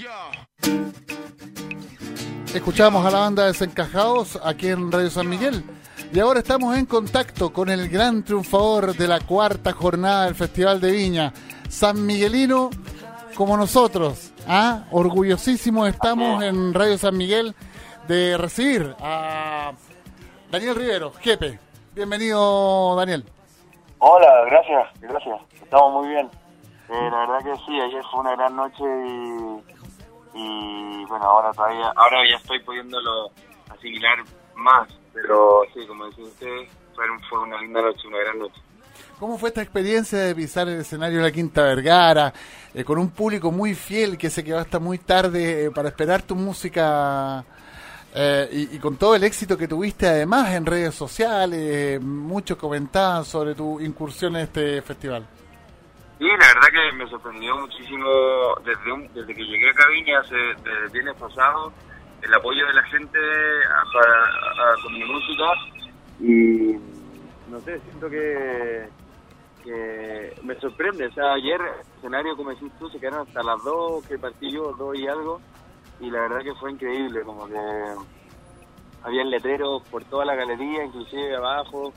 Escuchamos a la banda Desencajados aquí en Radio San Miguel y ahora estamos en contacto con el gran triunfador de la cuarta jornada del Festival de Viña, San Miguelino como nosotros. Orgullosísimos estamos en Radio San Miguel de recibir a Daniel Rivero, Jepe. Bienvenido, Daniel. Hola, gracias. Estamos muy bien. La verdad que sí, ayer fue una gran noche y bueno, ahora ya estoy pudiéndolo asimilar más, pero sí, como decían ustedes, fue una linda noche, una gran noche. ¿Cómo fue esta experiencia de pisar el escenario de la Quinta Vergara, con un público muy fiel que se quedó hasta muy tarde para esperar tu música y con todo el éxito que tuviste además en redes sociales? Muchos comentaban sobre tu incursión en este festival. Sí, la verdad que me sorprendió muchísimo desde que llegué a Caviña desde el viernes pasado, el apoyo de la gente con mi música, y no sé, siento que me sorprende. O sea, ayer el escenario, como decís tú, se quedaron hasta las 2, que partí yo, 2 y algo, y la verdad que fue increíble, como que habían letreros por toda la galería, inclusive abajo.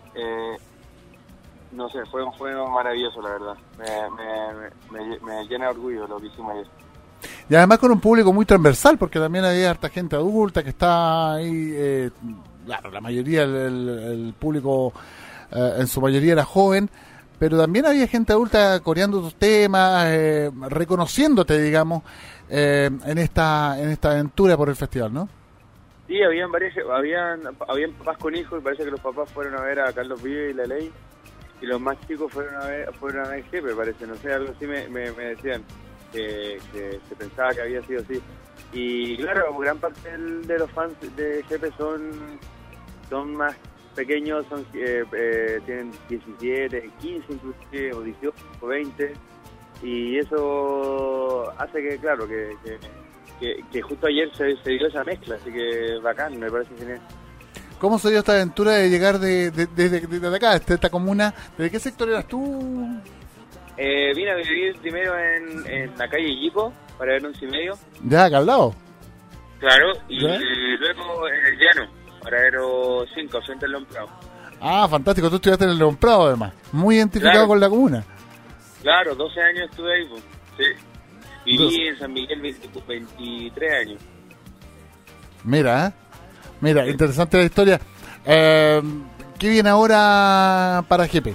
No sé, fue maravilloso, la verdad. Me llena de orgullo lo que hicimos ayer. Y además con un público muy transversal, porque también había harta gente adulta que está ahí. Claro, la mayoría, el público en su mayoría era joven, pero también había gente adulta coreando tus temas, reconociéndote, digamos, en esta aventura por el festival, ¿no? Sí, habían papás con hijos, y parece que los papás fueron a ver a Carlos Vives y La Ley, y los más chicos fueron a ver Jepe, parece, no sé, algo así me decían, que se pensaba que había sido así. Y claro, gran parte de los fans de Jepe son más pequeños, tienen 17, 15 inclusive, o 18, o 20, y eso hace que, claro, que justo ayer se dio esa mezcla, así que bacán, me parece genial. ¿Cómo se dio esta aventura de llegar desde acá, de esta comuna? ¿Desde qué sector eras tú? Vine a vivir primero en la calle Yipo, para ver 11:30. ¿Ya acá al lado? Claro, y luego en el llano, para ver 5, frente al León Prado. Ah, fantástico, tú estudiaste en el León Prado además, muy identificado, claro, con la comuna. Claro, 12 años estuve ahí, pues. Sí. Viví en San Miguel 23 años. Mira, interesante la historia. ¿Qué viene ahora para Jepe?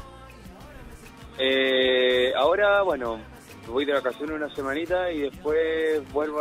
Ahora, bueno, voy de vacaciones una semanita y después vuelvo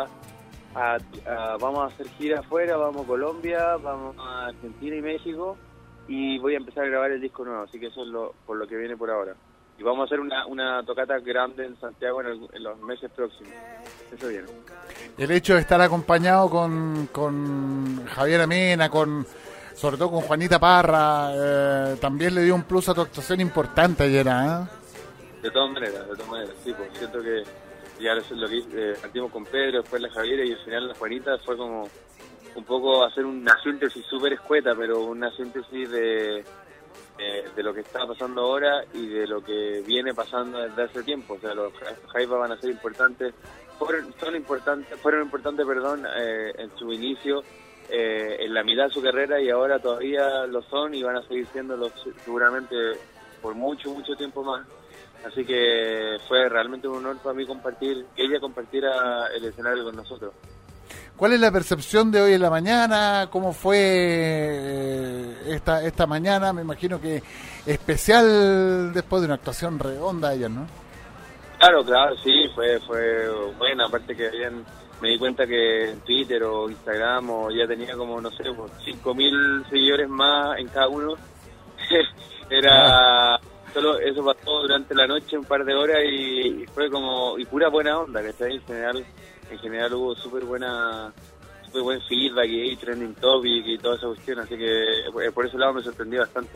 vamos a hacer gira afuera, vamos a Colombia, vamos a Argentina y México, y voy a empezar a grabar el disco nuevo, así que eso es por lo que viene por ahora. Y vamos a hacer una tocata grande en Santiago en los meses próximos. Eso viene. El hecho de estar acompañado con Javier Amena, sobre todo con Juanita Parra, también le dio un plus a tu actuación importante ayer, ¿eh? De todas maneras, sí, pues siento que ya eso es lo que partimos con Pedro, después la Javiera y al final la Juanita, fue como un poco hacer una síntesis súper escueta, pero una síntesis de lo que está pasando ahora y de lo que viene pasando desde hace tiempo. O sea, los Jaiba van a ser importantes, fueron importantes, en su inicio, en la mitad de su carrera, y ahora todavía lo son y van a seguir siéndolo seguramente por mucho tiempo más. Así que fue realmente un honor para mí que ella compartiera el escenario con nosotros. ¿Cuál es la percepción de hoy en la mañana? ¿Cómo fue esta mañana? Me imagino que especial después de una actuación redonda ayer, ¿no? Claro, sí, fue buena. Aparte que me di cuenta que en Twitter o Instagram ya tenía como, no sé, 5.000 seguidores más en cada uno. Era... Solo eso pasó durante la noche, un par de horas, y fue como, y pura buena onda, que está ahí en general hubo súper buen feedback y trending topic y toda esa cuestión, así que por ese lado me sorprendió bastante.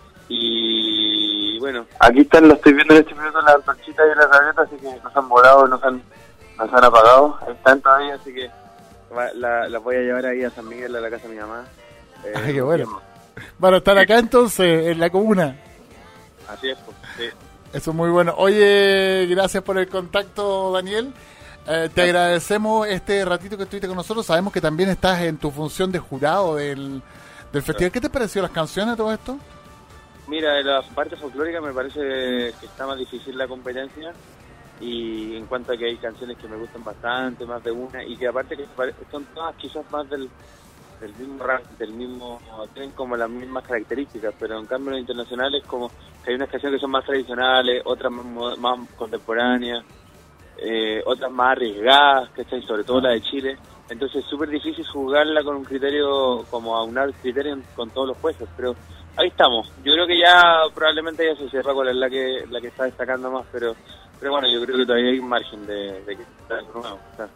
Y bueno, aquí lo estoy viendo en este minuto, las antorchitas y las gaviotas, así que nos han volado, nos han apagado, están todavía, así que las voy a llevar ahí a San Miguel, a la casa de mi mamá. Ay, qué bueno. Van a estar acá entonces, en la comuna. Así es, pues, sí. Eso es muy bueno. Oye, gracias por el contacto, Daniel. Te agradecemos este ratito que estuviste con nosotros. Sabemos que también estás en tu función de jurado del festival. ¿Qué te pareció las canciones, todo esto? Mira, de la parte folclórica me parece que está más difícil la competencia, y en cuanto a que hay canciones que me gustan bastante, más de una, y que aparte que son todas quizás más del mismo rank, tienen como las mismas características, pero en cambio los internacionales como que hay unas canciones que son más tradicionales, otras más contemporáneas, otras más arriesgadas, ¿cachai? Sobre todo la de Chile. Entonces es súper difícil jugarla con un criterio, como aunar criterios con todos los jueces, pero ahí estamos. Yo creo que ya probablemente ya se sepa cuál es la que está destacando más, pero bueno, yo creo que todavía hay un margen de que está nuevo.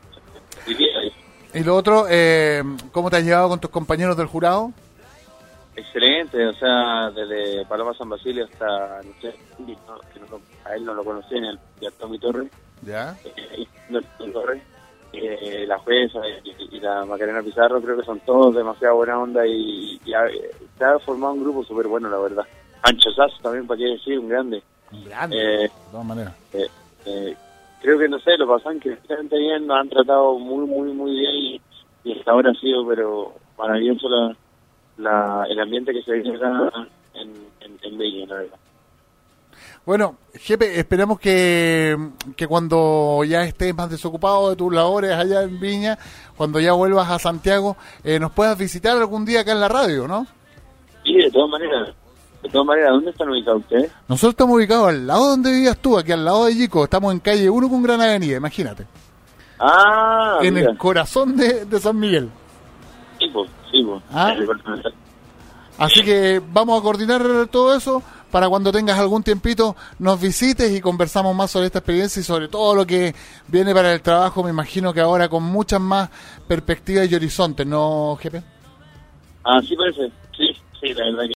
Y lo otro, ¿cómo te has llevado con tus compañeros del jurado? Excelente, o sea, desde Paloma San Basilio hasta, no sé, a él no lo conocía, ni a Tommy Torres. ¿Ya? Torres, la jueza y la Macarena Pizarro, creo que son todos demasiado buena onda y se ha formado un grupo súper bueno, la verdad. Ancho Sass también, para qué decir, un grande. Un grande, de todas maneras. Creo que, no sé, lo pasan que excelente bien, nos han tratado muy, muy, muy bien y hasta ahora ha sido, pero maravilloso el ambiente que se vive acá en Viña, la verdad. Bueno, Jepe, esperamos que cuando ya estés más desocupado de tus labores allá en Viña, cuando ya vuelvas a Santiago, nos puedas visitar algún día acá en la radio, ¿no? Sí, de todas maneras. ¿Dónde están ubicados ustedes? Nosotros estamos ubicados al lado donde vivías tú, aquí al lado de Yico. Estamos en calle 1 con Gran Avenida, imagínate. Ah, en mira. El corazón de San Miguel. Sí, pues. ¿Ah? Así que vamos a coordinar todo eso para cuando tengas algún tiempito nos visites y conversamos más sobre esta experiencia y sobre todo lo que viene para el trabajo. Me imagino que ahora con muchas más perspectivas y horizontes, ¿no, Jepe? Ah, sí parece. Sí, la verdad que